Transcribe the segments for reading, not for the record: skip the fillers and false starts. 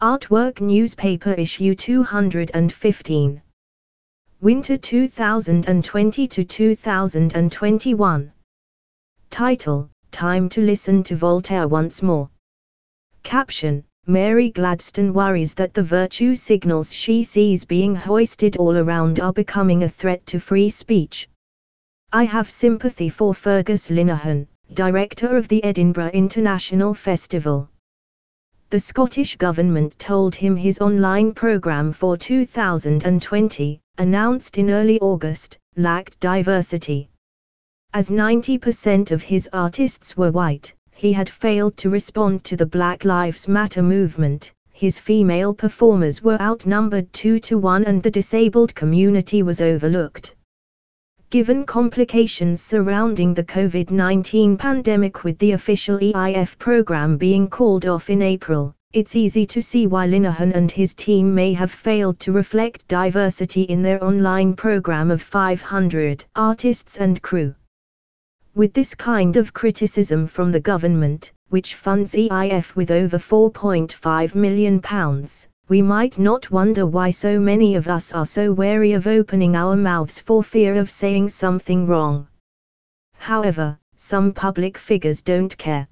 Artwork Newspaper Issue 215. Winter 2020 to 2021. Title: Time to listen to Voltaire once more. Caption: Mary Gladstone worries that the virtue signals she sees being hoisted all around are becoming a threat to free speech. I have sympathy for Fergus Linehan, director of the Edinburgh International Festival. The Scottish Government told him his online programme for 2020, announced in early August, lacked diversity. As 90% of his artists were white, he had failed to respond to the Black Lives Matter movement, his female performers were outnumbered 2-1 and the disabled community was overlooked. Given complications surrounding the COVID-19 pandemic with the official EIF program being called off in April, it's easy to see why Linehan and his team may have failed to reflect diversity in their online program of 500 artists and crew. With this kind of criticism from the government, which funds EIF with over £4.5 million, we might not wonder why so many of us are so wary of opening our mouths for fear of saying something wrong. However, some public figures don't care.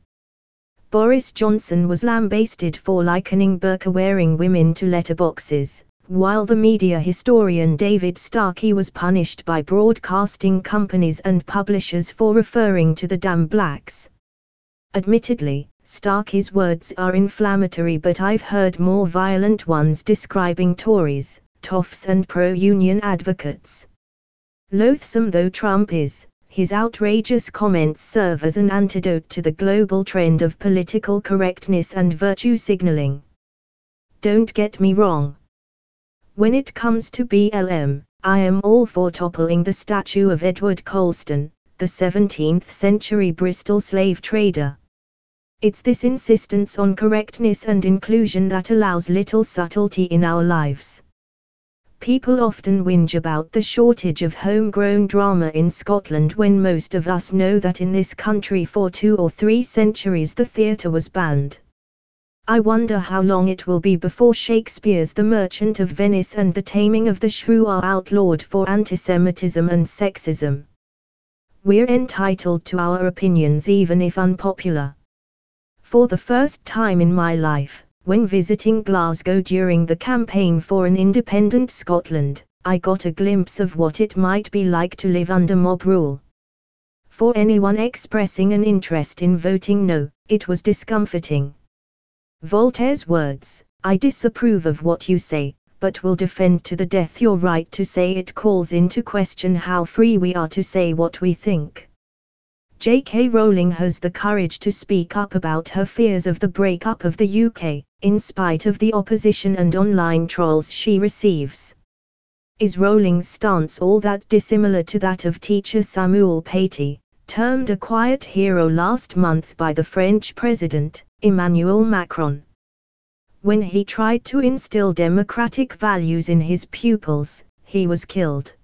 Boris Johnson was lambasted for likening burqa-wearing women to letterboxes, while the media historian David Starkey was punished by broadcasting companies and publishers for referring to the damn blacks. Admittedly, Starkey's words are inflammatory, but I've heard more violent ones describing Tories, toffs and pro-union advocates. Loathsome though Trump is, his outrageous comments serve as an antidote to the global trend of political correctness and virtue signaling. Don't get me wrong. When it comes to BLM, I am all for toppling the statue of Edward Colston, the 17th century Bristol slave trader. It's this insistence on correctness and inclusion that allows little subtlety in our lives. People often whinge about the shortage of homegrown drama in Scotland when most of us know that in this country for 2 or 3 centuries the theatre was banned. I wonder how long it will be before Shakespeare's The Merchant of Venice and The Taming of the Shrew are outlawed for antisemitism and sexism. We're entitled to our opinions even if unpopular. For the first time in my life, when visiting Glasgow during the campaign for an independent Scotland, I got a glimpse of what it might be like to live under mob rule. For anyone expressing an interest in voting no, it was discomforting. Voltaire's words, "I disapprove of what you say, but will defend to the death your right to say it," calls into question how free we are to say what we think. J.K. Rowling has the courage to speak up about her fears of the breakup of the UK, in spite of the opposition and online trolls she receives. Is Rowling's stance all that dissimilar to that of teacher Samuel Paty, termed a quiet hero last month by the French President, Emmanuel Macron? When he tried to instill democratic values in his pupils, he was killed.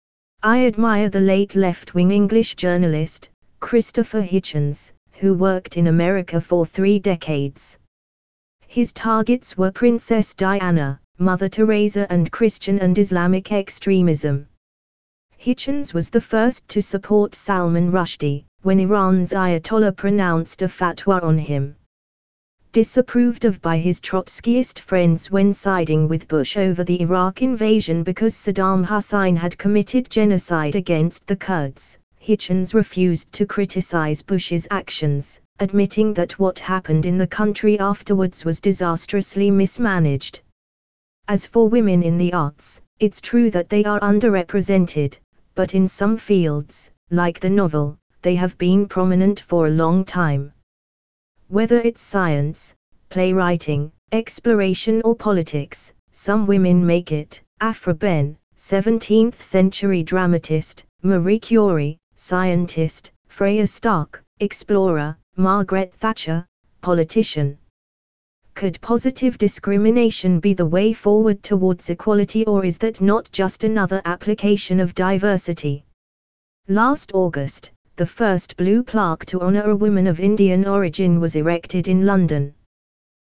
I admire the late left-wing English journalist, Christopher Hitchens, who worked in America for 3 decades. His targets were Princess Diana, Mother Teresa and Christian and Islamic extremism. Hitchens was the first to support Salman Rushdie, when Iran's Ayatollah pronounced a fatwa on him. Disapproved of by his Trotskyist friends when siding with Bush over the Iraq invasion because Saddam Hussein had committed genocide against the Kurds, Hitchens refused to criticize Bush's actions, admitting that what happened in the country afterwards was disastrously mismanaged. As for women in the arts, it's true that they are underrepresented, but in some fields, like the novel, they have been prominent for a long time. Whether it's science, playwriting, exploration or politics, some women make it. Aphra Behn, 17th century dramatist; Marie Curie, scientist; Freya Stark, explorer; Margaret Thatcher, politician. Could positive discrimination be the way forward towards equality, or is that not just another application of diversity? Last August, the first blue plaque to honor a woman of Indian origin was erected in London.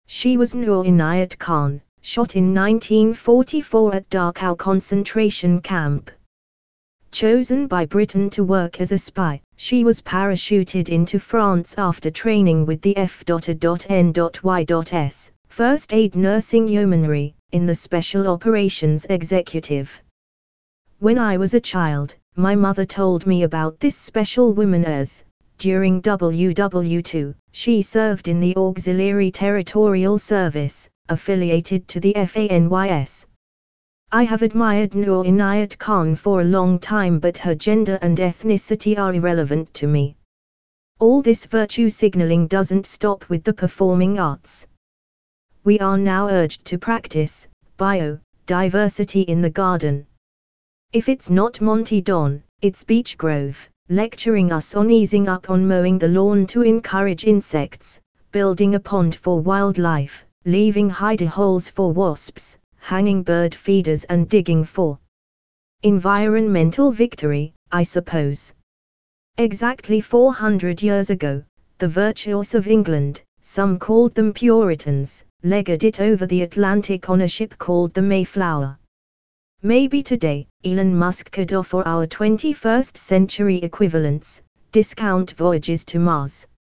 She was Noor Inayat Khan, shot in 1944 at Dachau concentration camp. Chosen by Britain to work as a spy, she was parachuted into France after training with the F.N.Y.S, First Aid Nursing Yeomanry, in the Special Operations Executive. When I was a child, my mother told me about this special woman as, during WW2, she served in the Auxiliary Territorial Service, affiliated to the FANYS. I have admired Noor Inayat Khan for a long time, but her gender and ethnicity are irrelevant to me. All this virtue signaling doesn't stop with the performing arts. We are now urged to practice biodiversity in the garden. If it's not Monty Don, it's Beech Grove, lecturing us on easing up on mowing the lawn to encourage insects, building a pond for wildlife, leaving hidey holes for wasps, hanging bird feeders and digging for environmental victory, I suppose. Exactly 400 years ago, the virtuous of England, some called them Puritans, legged it over the Atlantic on a ship called the Mayflower. Maybe today, Elon Musk could offer our 21st century equivalents, discount voyages to Mars.